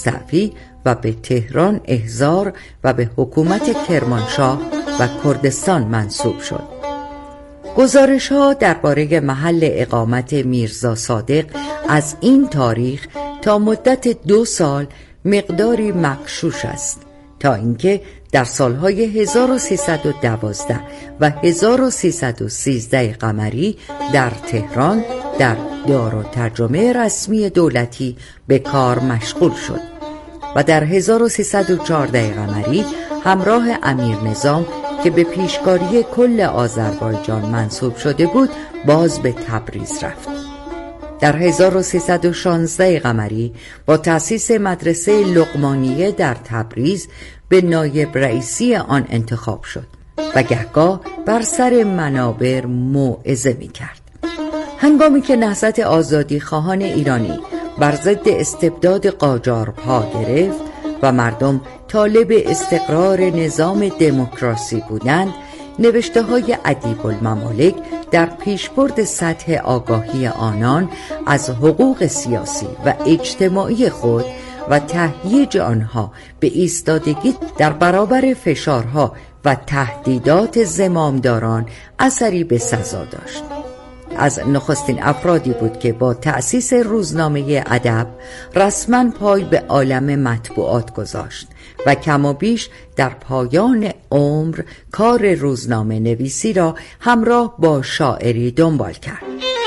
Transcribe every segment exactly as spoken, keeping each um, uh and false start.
مستعفی و به تهران احضار و به حکومت کرمانشاه و کردستان منصوب شد. گزارش ها درباره محل اقامت میرزا صادق از این تاریخ تا مدت دو سال مقداری مغشوش است، تا اینکه در سالهای هزار و سیصد و دوازده و هزار و سیصد و سیزده قمری در تهران در دارالترجمه رسمی دولتی به کار مشغول شد و در هزار و سیصد و چهارده قمری همراه امیر نظام که به پیشکاری کل آذربایجان منصوب شده بود باز به تبریز رفت. در هزار و سیصد و شانزده قمری با تأسیس مدرسه لقمانیه در تبریز به نایب رئیسی آن انتخاب شد و گهگاه بر سر منابر موعظه می کرد. هنگامی که نهضت آزادی خواهان ایرانی بر ضد استبداد قاجار پا گرفت و مردم طالب استقرار نظام دموکراسی بودند، نوشته های ادیب الممالک در پیشبرد سطح آگاهی آنان از حقوق سیاسی و اجتماعی خود و تهییج آنها به ایستادگی در برابر فشارها و تهدیدات زمامداران اثری به سزا داشت. از نخستین افرادی بود که با تأسیس روزنامه ادب رسما پای به عالم مطبوعات گذاشت و کم و بیش در پایان عمر کار روزنامه نویسی را همراه با شاعری دنبال کرد.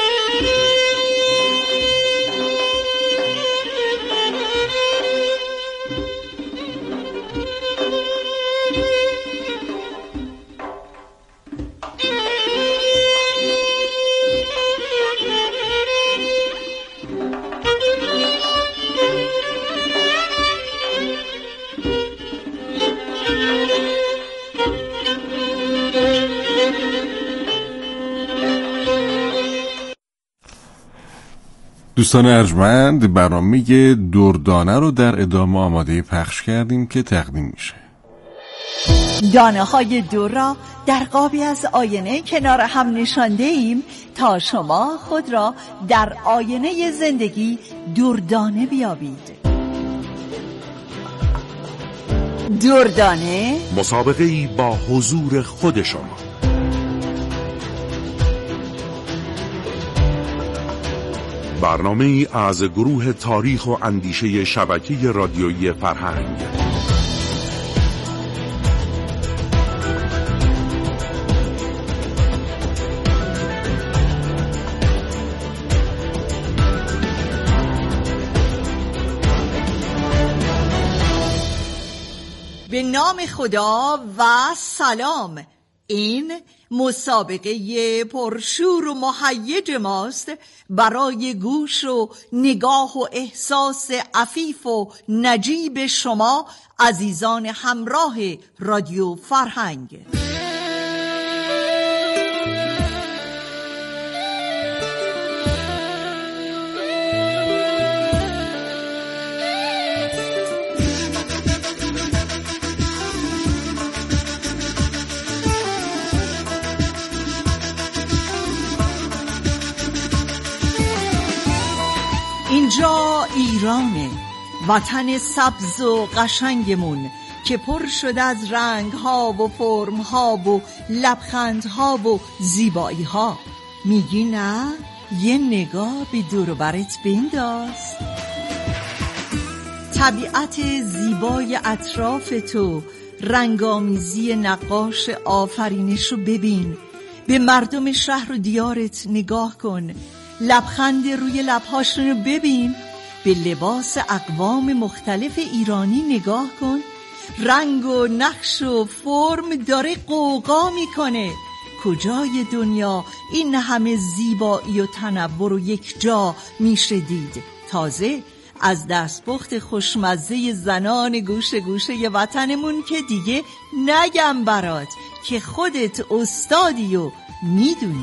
دوستان ارجمند، برنامه دردانه رو در ادامه آماده پخش کردیم که تقدیم میشه. دانه های دور را در قابی از آینه کنار هم نشانده ایم تا شما خود را در آینه زندگی دردانه بیابید. دردانه، مسابقه‌ای با حضور خود شما. برنامه‌ای از گروه تاریخ و اندیشه شبکه رادیویی فرهنگ. به نام خدا و سلام. این مسابقه پرشور و مهیج ماست برای گوش و نگاه و احساس عفیف و نجیب شما عزیزان همراه رادیو فرهنگ. اینجا ایرانه، وطن سبز و قشنگمون که پر شده از رنگ ها و فرم ها و لبخند ها و زیبایی ها. میگی نه؟ یه نگاه به دور و برت بنداز. طبیعت زیبای اطراف تو، رنگامیزی نقاش آفرینش رو ببین. به مردم شهر و دیارت نگاه کن، لبخند روی لبهاشون رو ببین. به لباس اقوام مختلف ایرانی نگاه کن، رنگ و نقش و فرم داره قوقا میکنه. کجای دنیا این همه زیبایی و تنوع رو یک جا میشه دید؟ تازه از دستپخت خوشمزه زنان گوشه گوشه وطنمون که دیگه نگم برات که خودت استادی و میدونی.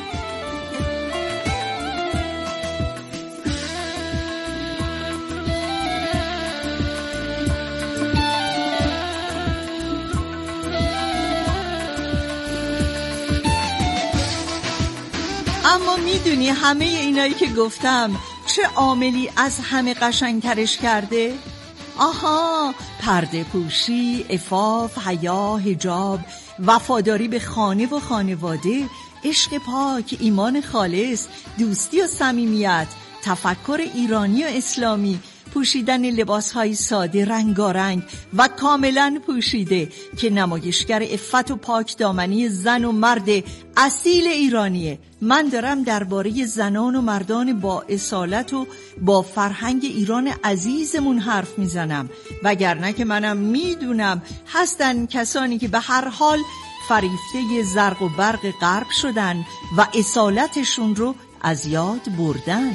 اما میدونی همه اینایی که گفتم چه عاملی از همه قشنگترش کرده؟ آها، پرده پوشی، عفاف، حیا، حجاب، وفاداری به خانه و خانواده، عشق پاک، ایمان خالص، دوستی و صمیمیت، تفکر ایرانی و اسلامی، پوشیدن لباسهای ساده رنگارنگ و کاملا پوشیده که نمایشگر عفت و پاک دامنی زن و مرد اصیل ایرانیه. من دارم درباره زنان و مردان با اصالت و با فرهنگ ایران عزیزمون حرف میزنم، وگرنه که منم میدونم هستن کسانی که به هر حال فریفته زرق و برق غرب شدن و اصالتشون رو از یاد بردن.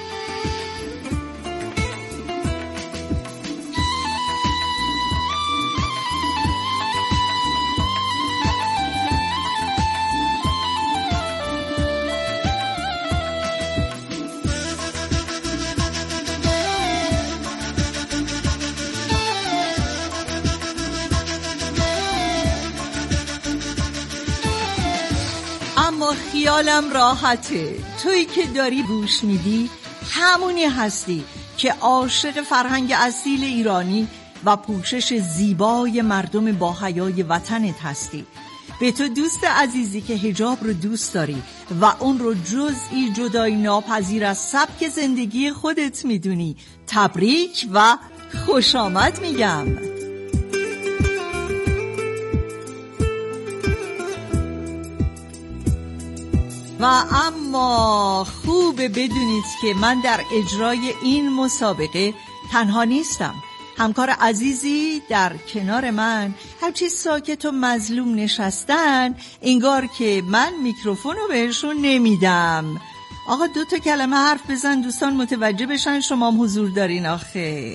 اما خیالم راحته، تویی که داری گوش میدی همونی هستی که عاشق فرهنگ اصیل ایرانی و پوشش زیبای مردم با حیای وطنت هستی. به تو دوست عزیزی که حجاب رو دوست داری و اون رو جزئی جدای ناپذیر از سبک زندگی خودت میدونی، تبریک و خوش آمد میگم. و اما خوبه بدونید که من در اجرای این مسابقه تنها نیستم. همکار عزیزی در کنار من همچی ساکت و مظلوم نشستن انگار که من میکروفون رو بهشون نمیدم. آقا دو تا کلمه حرف بزن دوستان متوجه بشن شما هم حضور دارین. آخه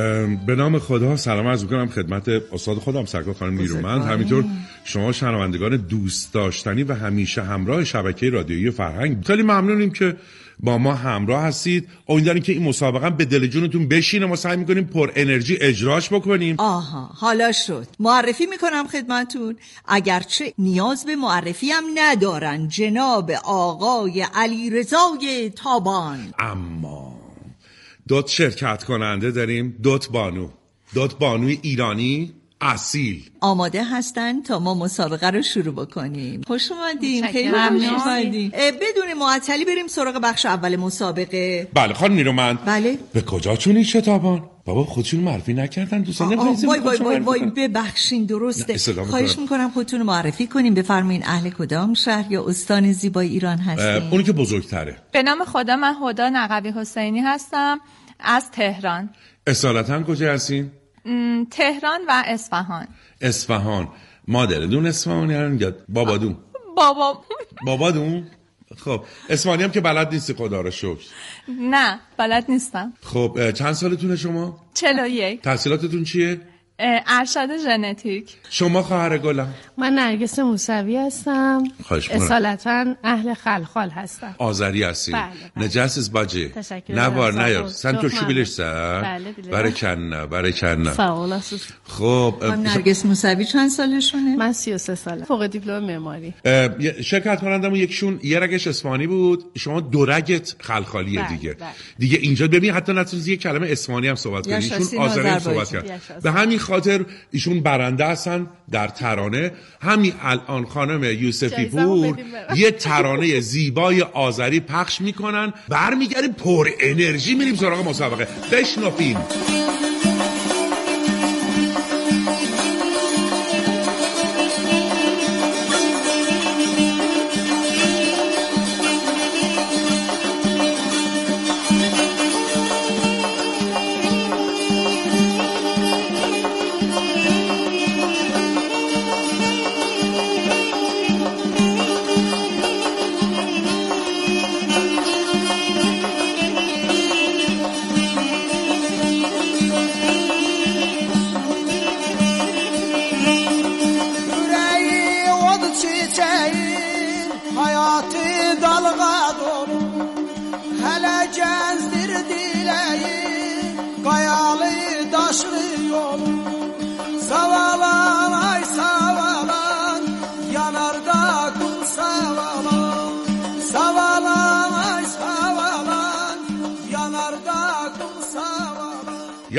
به نام خدا سلام عرض می‌کنم خدمت استاد خودم سرکار خانم نیرومند، همینطور شما شنوندگان دوست داشتنی و همیشه همراه شبکه رادیویی فرهنگ. خیلی ممنونیم که با ما همراه هستید. امیدواریم که این مسابقه به دل جونتون بشینه. ما سعی می‌کنیم پر انرژی اجراش بکنیم. آها حالا شد. معرفی می‌کنم خدمتتون، اگرچه نیاز به معرفی هم ندارن، جناب آقای علیرضای تابان. اما دوت شرکت کننده داریم، دوت بانو، دوت بانوی ایرانی اصیل آماده هستن تا ما مسابقه رو شروع بکنیم. خوش اومدین، خیلی خوش اومدین. بدون معطلی بریم سراغ بخش اول مسابقه. بله خانم نیرومند. بله. به کجا چونی شتابان؟ بابا خودشون معرفی نکردن دوستان. وای وای وای وای ببخشین درسته. خواهش میکنم خودتون معرفی کنیم. بفرمایین اهل کدام شهر یا استان زیبای ایران هستین؟ اونی که بزرگتره. به نام خدا من هدی نقوی حسینی هستم از تهران. اصالتا کجا هستین؟ تهران و اصفهان. اصفهان. مادرتون اصفهانی هستن یا بابادون؟ بابا بابادون؟ خب اصفهانی هم که بلد نیستی خدا رو شکر. نه بلد نیستم. خب چند سالتونه شما؟ چهل و یک. تحصیلاتتون چیه؟ ارشد ژنتیک. شما خواهر گلم؟ من نرگس موسوی هستم. اصالتا اهل خلخال هستم. آذری هستی؟ بله بله. نجس از باجه؟ تشکر. نبار نیار سن ترکی بیلش سر؟ بله دیله. برای کنه برای کنه. فعال خب نرگس موسوی چند سالشونه؟ من سی و سه ساله. فوق دیپلم معماری. شرکت کنندم یکشون یه رگش اصفهانی بود، شما دو رگت خلخالیه. بله دیگه بله. دیگه اینجا ببین حتی نتونستی یه کلمه اصفهانی هم صحبت کنی، ایشون آذری هم صحبت کرد. به همین خاطر ایشون برنده هستن در ترانه. همین الان خانم یوسفی پور یه ترانه زیبای آذری پخش میکنن. برمیگردیم پر انرژی میریم سراغ مسابقه. بشنویم.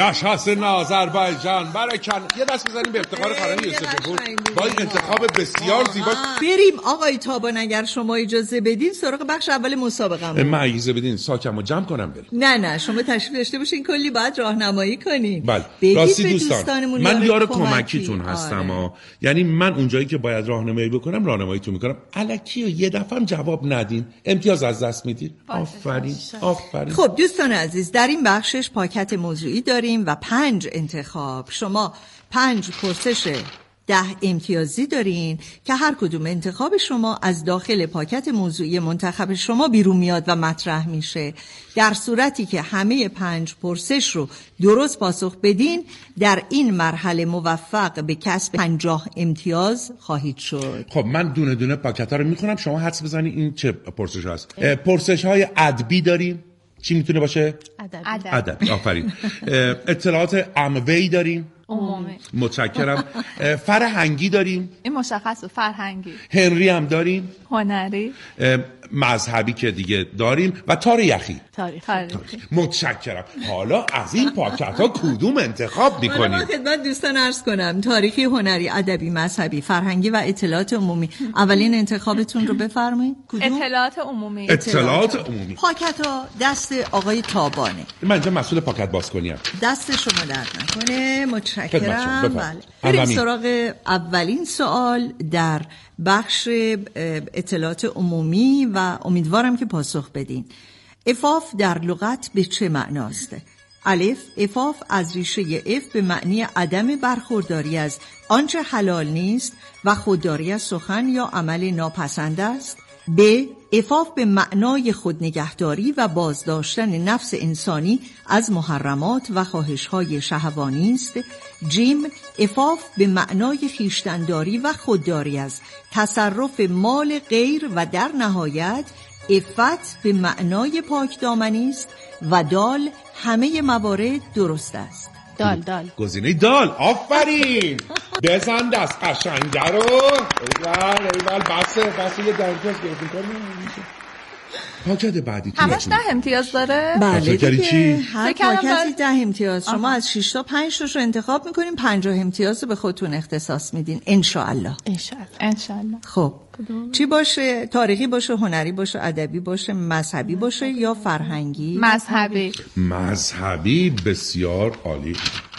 جشن آذربایجان برکن. یه دست بزنیم به افتخار فرهنگ یوسف پور با این انتخاب بسیار زیبا. بریم آقای تابان اگر شما اجازه بدین سراغ بخش اول مسابقه. من اجازه بدین ساکمو جمع کنم بریم. نه نه شما تشریف داشته باشین، کلی باید راهنمایی کنین. بله راستی دوستان من یار کمکیتون هستم. آره. یعنی من اونجایی که باید راهنمایی بکنم راهنماییتون میکنم. الکی یه دفعه جواب ندین امتیاز از دست میدین. آفرین آفرین. خب دوستان عزیز در این بخشش پاکت موضوعی داریم و پنج انتخاب. شما پنج پرسش ده امتیازی دارین که هر کدوم انتخاب شما از داخل پاکت موضوعی منتخب شما بیرون میاد و مطرح میشه. در صورتی که همه پنج پرسش رو درست پاسخ بدین در این مرحله موفق به کسب پنجاه امتیاز خواهید شد. خب من دونه دونه پاکت ها رو میخونم شما حدس بزنید این چه پرسش هست. پرسش های ادبی داریم. چی میتونه باشه؟ ادبی. ادبی آفرین. اطلاعات عمومی داریم. عمومی. متشکرم. فرهنگی داریم. این مشخصه فرهنگی. هنری هم داریم. هنری. مذهبی که دیگه داریم و تاریخی. تاریخی. متشکرم. حالا از این پاکت ها کدوم انتخاب میکنیم؟ حالا خدمت دوستان عرض کنم تاریخی، هنری، ادبی، مذهبی، فرهنگی و اطلاعات عمومی. اولین انتخابتون رو بفرمایید. کدوم؟ اطلاعات عمومی. اطلاعات عمومی. پاکت ها دست آقای تابانه. من اینجا مسئول پاکت باز کنیم. دست شما درد نکنه. متشکرم. بله. بریم سراغ اولین سوال در بخش اطلاعات عمومی و امیدوارم که پاسخ بدین. عفاف در لغت به چه معناست؟ الف، عفاف از ریشه اف به معنی عدم برخورداری از آنچه حلال نیست و خودداری از سخن یا عمل ناپسند است. ب، عفاف به معنای خود نگهداری و بازداشتن نفس انسانی از محرمات و خواهش‌های شهوانی است. جیم، عفاف به معنای خویشتن‌داری و خودداری از تصرف مال غیر و در نهایت عفت به معنای پاکدامنی است. و دال، همه موارد درست است. دال دال گزینه دال. آفرین. بزن دست قشنگه رو. ایول ایول بسه بسه یه ده امتیاز گرفتیم کنیم. پاکت بعدی همش ده امتیاز داره؟ بله دیگه هر پاکتی ده امتیاز. شما آها. از شش تا پنج تاش رو انتخاب میکنیم، پنجاه امتیاز رو به خودتون اختصاص میدین انشاءالله. انشاءالله. انشاءالله. خب چی باشه؟ تاریخی باشه، هنری باشه، ادبی باشه، مذهبی باشه یا فرهنگی؟ مذهبی. مذهبی. بسیار عالی.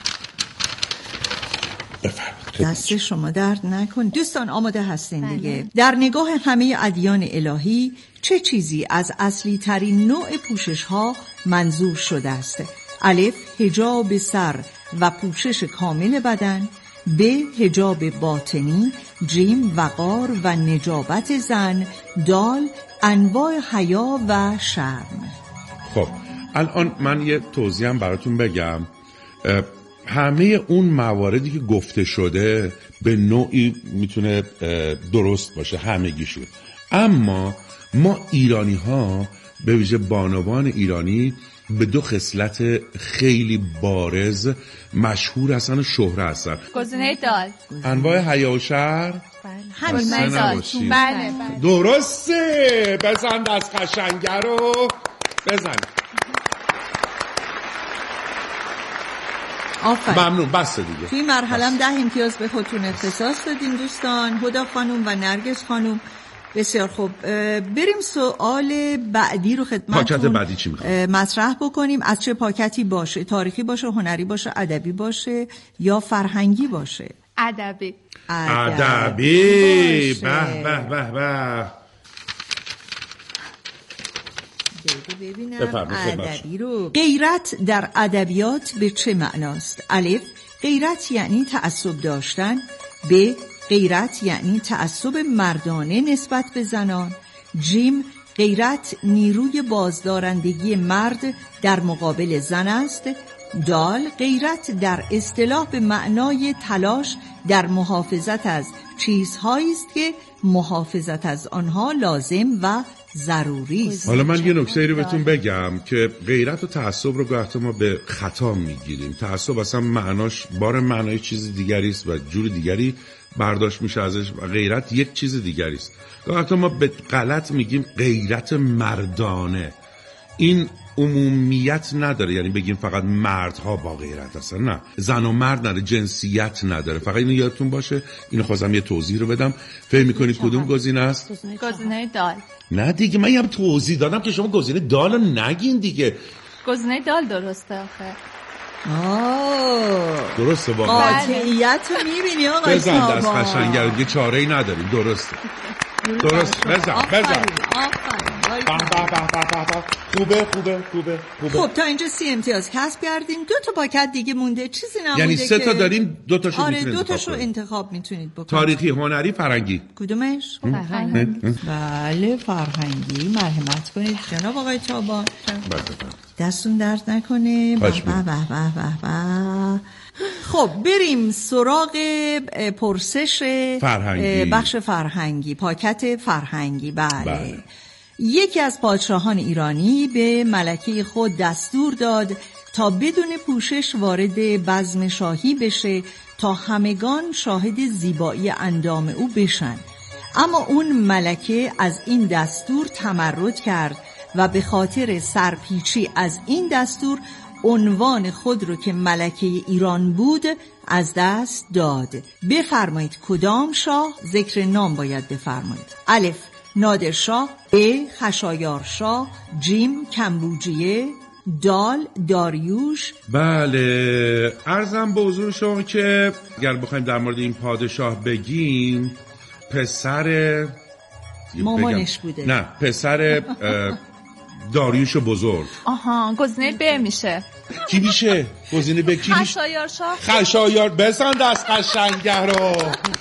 بفرمایید. دست شما درد نکن. دوستان آماده هستین دیگه؟ در نگاه همه ادیان الهی چه چیزی از اصلی ترین نوع پوشش ها منظور شده است؟ الف، حجاب سر و پوشش کامل بدن. ب، حجاب باطنی. جیم، وقار و نجابت زن. دال، انواع حیا و شرم. خب الان من یه توضیحم براتون بگم. همه اون مواردی که گفته شده به نوعی میتونه درست باشه همگیشون، اما ما ایرانی ها به ویژه بانوان ایرانی به دو خصلت خیلی بارز مشهور هستن و شهره هستن. گزینه دال. انواع حیا و شرم. همین دال. بله بله درسته. بزن دست قشنگه رو بزن. آفرین. ممنون. بسته دیگه. توی مرحله هم ده امتیاز به خودتون اختصاص دادین دوستان. هدا خانم و نرگس خانم. بسیار خوب. بریم سوال بعدی رو خدمتتون پاکت بعدی چی میخوام مطرح بکنیم. از چه پاکتی باشه؟ تاریخی باشه، هنری باشه، ادبی باشه یا فرهنگی باشه؟ ادبی. ادبی. به به به به. ببینم ادبی رو. غیرت در ادبیات به چه معناست؟ الف، غیرت یعنی تعصب داشتن. ب، غیرت یعنی تعصب مردانه نسبت به زنان. جیم، غیرت نیروی بازدارندگی مرد در مقابل زن است. دال، غیرت در اصطلاح به معنای تلاش در محافظت از چیزهایی است که محافظت از آنها لازم و ضروری است. حالا من یه نکته رو بهتون بگم که غیرت و تعصب رو گاهی ما به خطا میگیریم. تعصب اصلا معناش بار معنای چیز دیگری است و جور دیگری برداشت میشه ازش و غیرت یک چیز دیگری است. گاهی ما به غلط میگیم غیرت مردانه. این عمومیت نداره، یعنی بگیم فقط مردها با غیرت هستن، نه، زن و مرد نداره، جنسیت نداره. فقط اینو یادتون باشه. اینو خواستم یه توضیح رو بدم. فکر می‌کنید کدوم گزینه است؟ گزینه دال. نه دیگه، من یه توضیح دادم که شما گزینه دال رو نگین دیگه. گزینه دال درسته آخه. آه درسته واقعا. قاطعیت رو می‌بینی آقای بزن دست قشنگه، دیگه چاره‌ای نداریم. درسته درست. بزن بزن. خوبه خوبه خوبه خوبه. خب تا اینجا سی امتیاز کسب کردیم. دو تا پاکت دیگه مونده، چیزی نمونده. یعنی سه تا داریم، دو تاشو آره میتونید دو انتخاب تاشو انتخاب میتونید بکنید. تاریخی، هنری، فرهنگی. کدومش؟ فرهنگی. بله فرهنگی. مرحمت کنید جناب آقای تابان. دستون درد نکنه. به به به به به. خب بریم سراغ پرسش فرهنگی. بخش فرهنگی، پاکت فرهنگی. بله, بله. یکی از پادشاهان ایرانی به ملکه خود دستور داد تا بدون پوشش وارد بزم شاهی بشه تا همگان شاهد زیبایی اندام او بشن. اما اون ملکه از این دستور تمرد کرد و به خاطر سرپیچی از این دستور عنوان خود رو که ملکه ایران بود از دست داد. بفرمایید کدام شاه؟ ذکر نام باید بفرمایید. الف نادرشاه، ب خشایارشاه، جیم کمبوجیه، دال داریوش. بله عرضم به حضور شما که اگر بخوایم در مورد این پادشاه بگیم، پسر مامانش بوده. نه پسر داریوش بزرگ. آها گزینه ب میشه. کی میشه؟ گزینه ب کی میشه؟ خشایارشاه. خشایار. بزن دست قشنگه رو.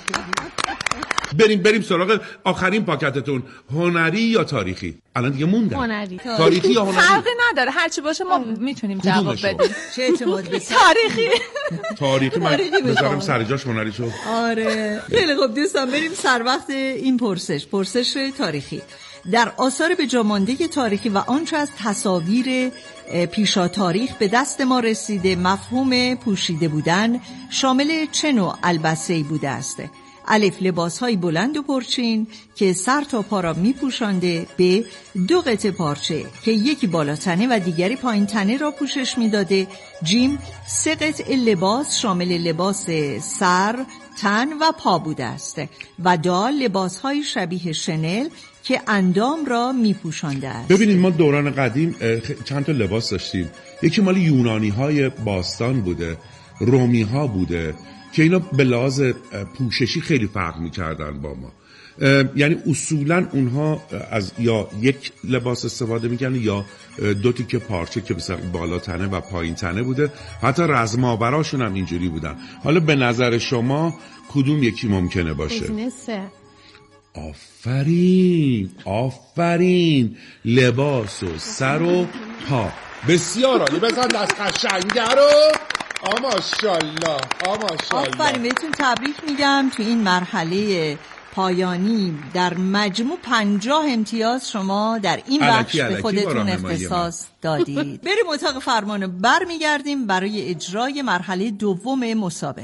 بریم بریم سراغ آخرین پاکتتون. هنری یا تاریخی؟ الان دیگه موندن. هنری. تاریخی یا هنری؟ فرقی نداره، هرچی باشه ما میتونیم جواب بدیم. چه اعتماد به تاریخی. تاریخی من بذارم سر جاش هنری شو. آره خیلی خوب دوستان، بریم سر وقت این پرسش. پرسش تاریخی. در آثار به جا مانده تاریخی و آنچه از تصاویر پیشا تاریخ به دست ما رسیده مفهوم پوشیده بودن شامل چه نوع البسه‌ای بوده است؟ الف لباس‌های بلند و پرچین که سر تا پا را می‌پوشانده. ب دو قطعه پارچه که یکی بالا تنه و دیگری پایین تنه را پوشش می‌داده. جیم سه قطعه لباس شامل لباس سر، تن و پا بوده است. و دال لباس‌های شبیه شنل که اندام را می‌پوشانده است. ببینید ما دوران قدیم چند تا لباس داشتیم. یکی مال یونانی‌های باستان بوده، رومی‌ها بوده که اینا به لحاظ پوششی خیلی فرق می‌کردن با ما. یعنی اصولاً اونها از یا یک لباس استفاده می‌کردن یا دو تیکه پارچه که مثلا بالا تنه و پایین تنه بوده. حتی رزماوراشون هم اینجوری بودن. حالا به نظر شما کدوم یکی ممکنه باشه؟ گزینه سه. آفرین آفرین، لباس و سر و پا. بسیار عالی، بزن دست قشنگه رو. آ ماشاءالله آ ماشاءالله. آفرین، بهتون تبریک میگم. تو این مرحله پایانی در مجموع پنجاه امتیاز شما در این بخش به خودتون اختصاص دادید. بریم اتاق فرمان، بر میگردیم برای اجرای مرحله دوم مسابقه.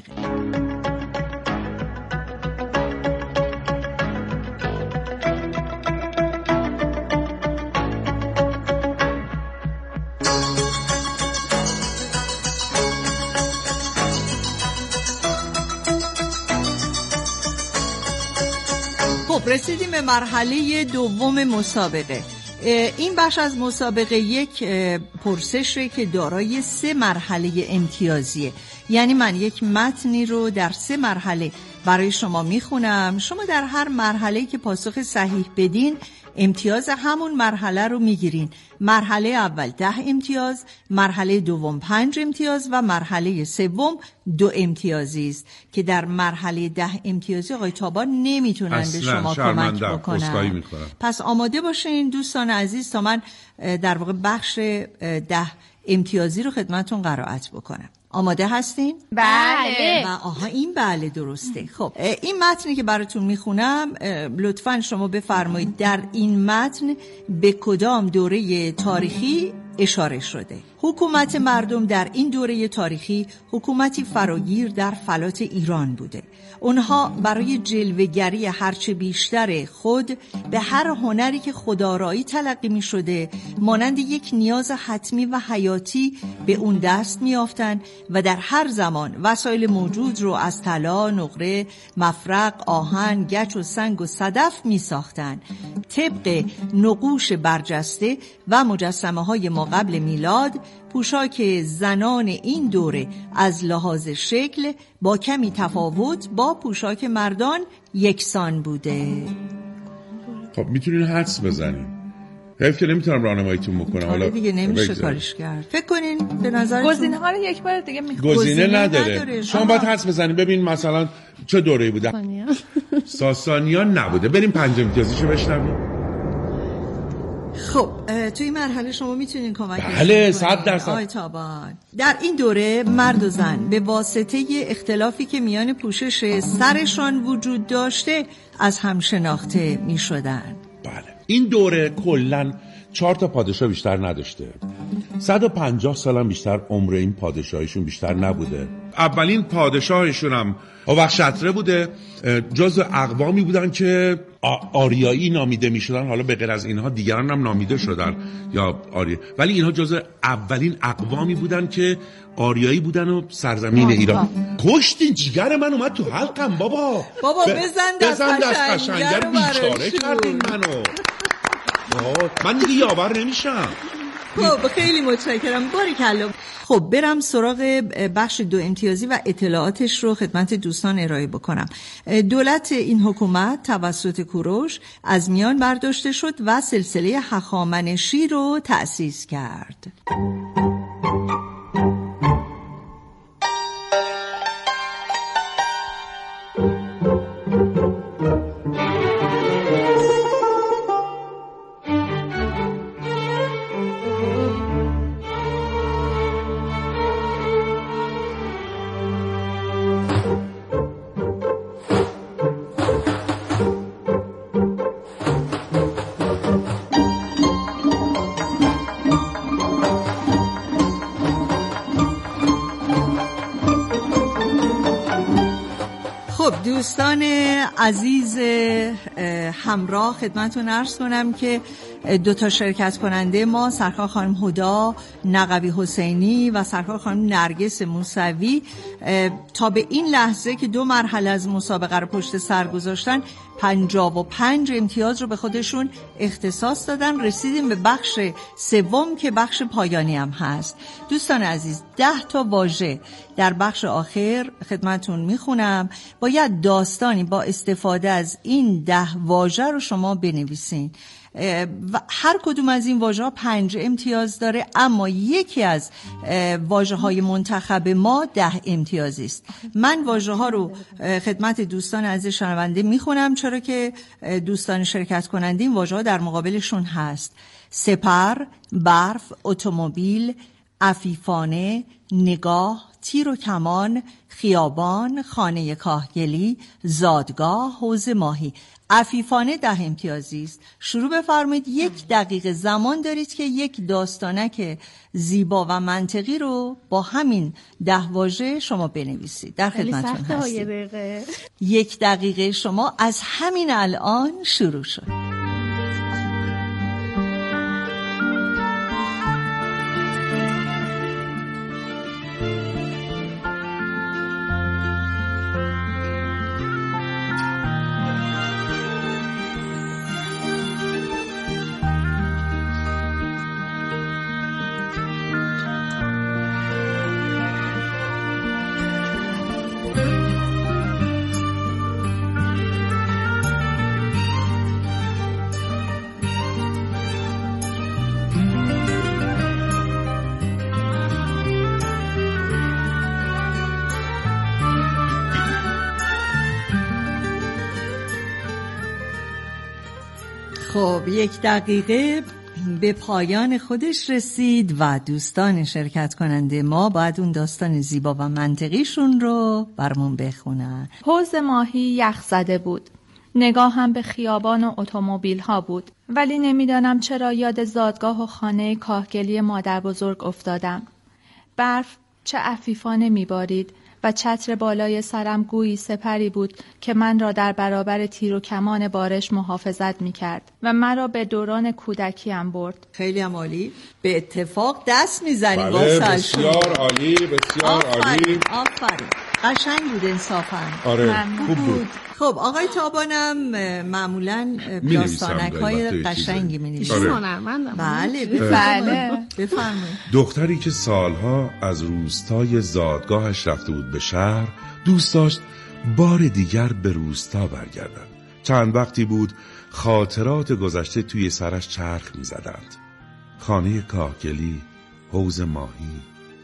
رسیدیم به مرحله دوم مسابقه. این بخش از مسابقه یک پرسشه که دارای سه مرحله امتیازیه. یعنی من یک متنی رو در سه مرحله برای شما میخونم. شما در هر مرحله که پاسخ صحیح بدین امتیاز همون مرحله رو میگیرین. مرحله اول ده امتیاز، مرحله دوم پنج امتیاز و مرحله سوم دو امتیازی است که در مرحله ده امتیازی آقای تابان نمیتونن به شما کمک بکنن. پس آماده باشین دوستان عزیز تا من در واقع بخش ده امتیازی رو خدمتون قرائت بکنم. آماده هستین؟ بله. و آها این بله درسته. خب این متنی که براتون میخونم لطفاً شما بفرمایید در این متن به کدام دوره تاریخی اشاره شده. حکومت مردم در این دوره تاریخی حکومتی فراگیر در فلات ایران بوده. اونها برای جلوه‌گری هرچه بیشتر خود به هر هنری که خودآرایی تلقی می شده مانند یک نیاز حتمی و حیاتی به اون دست می یافتن و در هر زمان وسایل موجود رو از طلا، نقره، مفرق، آهن، گچ و سنگ و صدف می ساختن. طبق نقوش برجسته و مجسمه های ما قبل میلاد، پوشاک زنان این دوره از لحاظ شکل با کمی تفاوت با پوشاک مردان یکسان بوده. خب میتونین حدس بزنین. حیف که نمیتونم راهنماییتون بکنم. حالا دیگه نمیشه کارش کرد. فکر کنین به نظرتون گزینه ها رو یک بار دیگه میگم. گزینه نداره. نداره. شما باید حدس بزنین ببین مثلا چه دوره‌ای بوده. ساسانیان نبوده. بریم پنج امتیازیشو بشنویم. خب تو این مرحله شما میتونین کمک کنید. بله صد درصد. آی تابان. در این دوره مرد و زن به واسطه اختلافی که میان پوشش سرشان وجود داشته از هم شناخته میشدن. بله. این دوره کلن چهار تا پادشاه بیشتر نداشته. صد و پنجاه سال هم بیشتر عمر این پادشاهیشون بیشتر نبوده. اولین پادشاهشون هم هوخشتره بوده. جزو اقوامی بودن که آریایی نامیده می شدن. حالا به غیر از اینها دیگران هم نامیده شدن یا آریایی، ولی اینها جزو اولین اقوامی بودن که آریایی بودن و سرزمین ایران. کشتین جیگر من اومد تو حلقم بابا. بابا ب... بزن دست قشنگه رو بیچاره کردین منو. من دیگه یاور نمیشم. خب خیلی متشکرم. باریکلا. خب برم سراغ بخش دو امتیازی و اطلاعاتش رو خدمت دوستان ارائه بکنم. دولت این حکومت توسط کوروش از میان برداشته شد و سلسله هخامنشی رو تأسیس کرد. دوستان عزیز همراه خدمتتون عرض کنم که دو تا شرکت کننده ما، سرکار خانم هدا نقوی حسینی و سرکار خانم نرگس موسوی، تا به این لحظه که دو مرحله از مسابقه رو پشت سر گذاشتن پنجاه و پنج امتیاز رو به خودشون اختصاص دادن. رسیدیم به بخش سوم که بخش پایانی هم هست. دوستان عزیز، ده تا واژه در بخش آخر خدمتون میخونم. باید داستانی با استفاده از این ده واژه رو شما بنویسین و هر کدوم از این واژه‌ها پنج امتیاز داره، اما یکی از واژه‌های منتخب ما ده امتیازی است. من واژه‌ها رو خدمت دوستان عزیز شنونده میخونم، چرا که دوستان شرکت کننده این واژه‌ها در مقابلشون هست. سپر، برف، اتومبیل، عفیفانه، نگاه، تیر و کمان، خیابان، خانه کاهگلی، زادگاه، حوض ماهی. عفیفانه ده امتیازی است. شروع بفرمایید. یک دقیقه زمان دارید که یک داستانک زیبا و منطقی رو با همین ده واژه شما بنویسید. در خدمتتون هستیم. دقیقه. یک دقیقه شما از همین الان شروع شد. خب یک دقیقه به پایان خودش رسید و دوستان شرکت کننده ما باید اون داستان زیبا و منطقیشون رو برمون بخونن. حوض ماهی یخ زده بود. نگاهم به خیابان و اتومبیل ها بود، ولی نمیدانم چرا یاد زادگاه و خانه کاهگلی مادر بزرگ افتادم. برف چه عفیفانه میبارید و چتر بالای سرم گویی سپری بود که من را در برابر تیر و کمان بارش محافظت میکرد و مرا به دوران کودکیم برد. خیلی هم عالی. به اتفاق دست میزنیم. بله بسیار عالی، بسیار عالی. آفرین. قشنگ بود انصافا. آره خوب بود. خب آقای تابانم معمولا داستانک های قشنگی می نویسن. بله بله بفرمایید. دختری که سالها از روستای زادگاهش رفته بود به شهر دوست داشت بار دیگر به روستا برگردد. چند وقتی بود خاطرات گذشته توی سرش چرخ می زدند. خانه کاهگلی، حوض ماهی.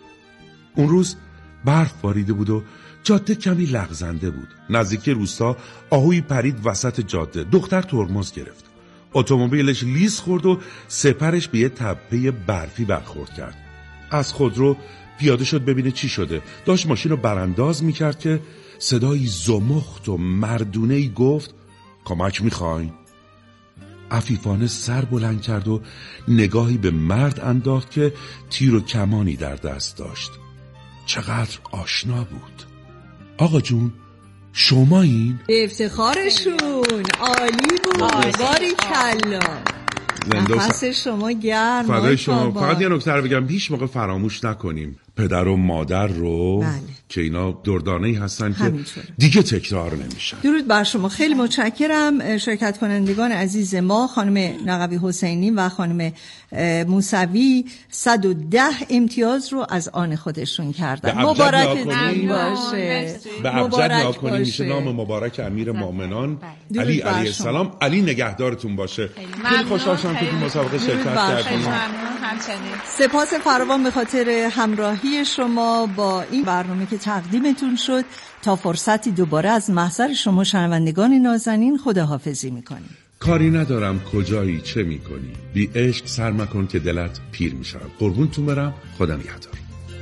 اون روز برف باریده بود و جاده کمی لغزنده بود. نزدیک روستا آهوی پرید وسط جاده. دختر ترمز گرفت. اتومبیلش لیز خورد و سپرش به یه تپه برفی برخورد کرد. از خودرو پیاده شد ببینه چی شده. داشت ماشین رو برانداز میکرد که صدایی زمخت و مردونه‌ای گفت کمک میخواین؟ عفیفانه سر بلند کرد و نگاهی به مرد انداخت که تیر و کمانی در دست داشت. چقدر آشنا بود. آقا جون شما این؟ به افتخارشون عالی بود. باریکلا. نفس شما گرم. فدای شما. فقط یه نکته رو بگم هیچ موقع فراموش نکنیم پدر و مادر رو. بله. که اینا دردانه‌ای هستن که دیگه تکرار نمیشن. درود بر شما. خیلی متشکرم. شرکت کنندگان عزیز ما خانم نقوی حسینی و خانم موسوی صد و ده امتیاز رو از آن خودشون کردن. مبارکتون باشه. به ابجد ناکنی میشه نام مبارک امیر مومنان علی علیه السلام. علی نگهدارتون باشه. خیلی خوشحال شدم که تو مسابقه شرکت کردید. سپاس فراوان به خاطر همراهی شما با این برنامه که تقدیمتون شد. تا فرصتی دوباره از محضر شما شنوندگان نازنین خداحافظی میکنیم. کاری ندارم کجایی چه میکنی، بی عشق سر مکن که دلت پیر میشم. قربونتون برم. خدا نگهدار.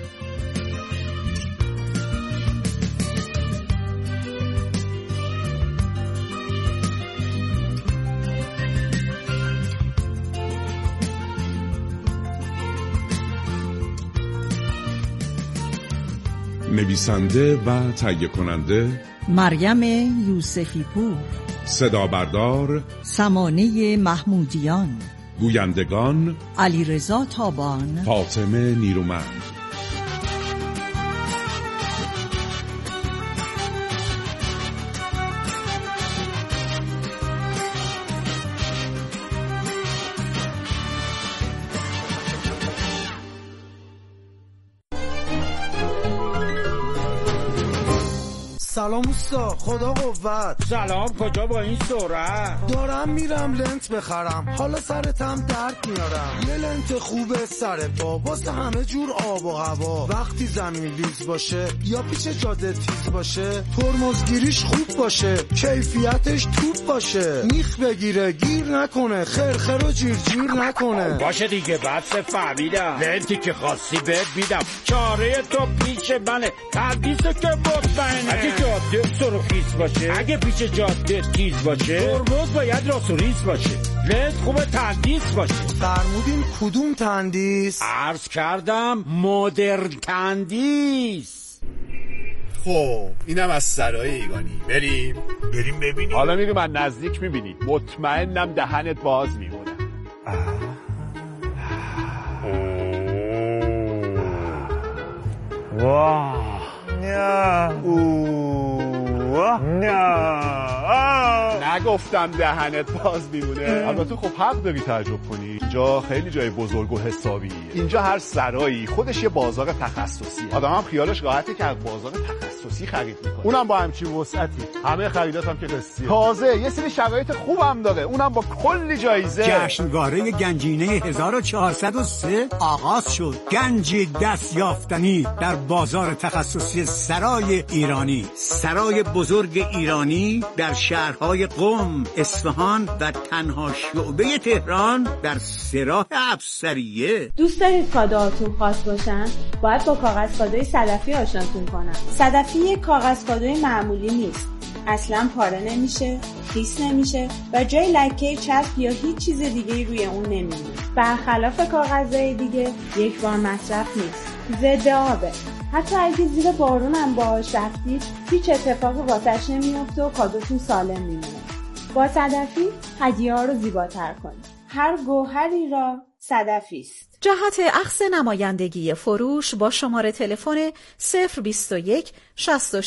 نویسنده و تهیه کننده مریم یوسفی پور. صدا بردار سمانه محمودیان. گویندگان علیرضا تابان، فاطمه نیرومند. سلام اوستا، خدا قوت. سلام، کجا با این سرعت؟ دارم میرم لنت بخرم، حالا سرتم درد میارم. یه لنت خوبه سر پا واسه همه جور آب و هوا. وقتی زمین لیز باشه یا پیچ جاده تیز باشه، ترمزگیریش خوب باشه، کیفیتش توپ باشه، میخ بگیره گیر نکنه، خرخر و جیر جیر نکنه. باشه دیگه بس فهمیدم، لنتی که خاصی بهت میدم، چاره تو پیش منه، تردیسه که مطمئنه. اگه جاده سرخیز باشه، اگه پیچ جاده تیز باشه، ترمز باید راست و ریز باشه، لنت خوبه تندیس باشه. فرمودین کدوم تندیس؟ عرض کردم مدرن تندیس. خب اینم از سرای ایگانی. بریم بریم ببینیم. حالا میریم از نزدیک میبینی. مطمئنم دهنت باز میمونه. واه نه اوه نه نگفتم دهنت باز میمونه. البته خب حق داری تعجب کنی، اینجا خیلی جای بزرگ و حسابی. اینجا هر سرایی خودش یه بازار تخصصی. آدم هم خیالش راحته که از بازار تخصصی خرید میکنه، اونم با همچین وسعتی. همه خریدات هم که قسطیه. تازه یه سری شرایط خوبم داره، اونم با کلی جایزه. جشنواره گنجینه هزار و چهارصد و سه آغاز شد. گنجی دست یافتنی در بازار تخصصی سرای ایرانی. سرای بزرگ ایرانی در شهرهای قم، اصفهان و تنها شعبه تهران در سراح افسریه. دوست دارید کادوهاتون خاص باشن؟ باید با کاغذ کادوی صدفی آشناتون کنم. صدفی کاغذ کادوی معمولی نیست. اصلا پاره نمیشه، خیس نمیشه و جای لکه چسب یا هیچ چیز دیگه روی اون نمیمونه. برخلاف کاغذهای دیگه یک بار مصرف نیست، ضد آبه. حتی اگه زیر بارون هم باهاش رفتید هیچ اتفاقی واسش نمیفته و کادوتون سالم میمونه. با صدفی هدیه ها رو زیباتر کنید. هر گوهری را صدفی است. جهت اخذ نمایندگی فروش با شماره تلفن صفر بیست و یک شصت و